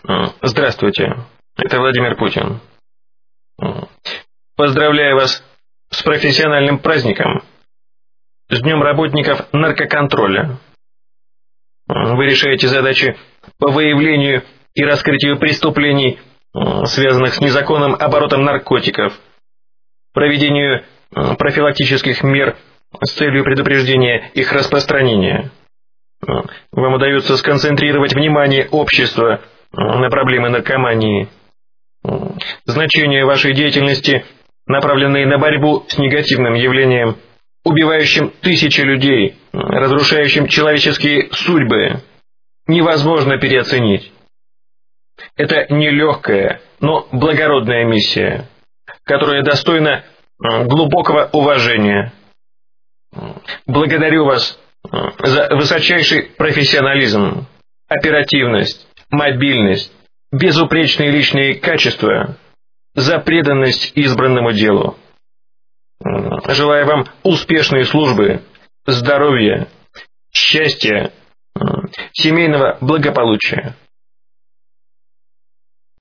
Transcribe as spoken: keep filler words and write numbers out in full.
Здравствуйте, это Владимир Путин. Поздравляю вас с профессиональным праздником, с Днем работников наркоконтроля. Вы решаете задачи по выявлению и раскрытию преступлений, связанных с незаконным оборотом наркотиков, проведению профилактических мер с целью предупреждения их распространения. Вам удается сконцентрировать внимание общества на проблемы наркомании. Значение вашей деятельности, направленной на борьбу с негативным явлением, убивающим тысячи людей, разрушающим человеческие судьбы, невозможно переоценить. Это нелегкая, но благородная миссия, которая достойна глубокого уважения. Благодарю вас за высочайший профессионализм, оперативность, мобильность, безупречные личные качества, за преданность избранному делу. Желаю вам успешной службы, здоровья, счастья, семейного благополучия.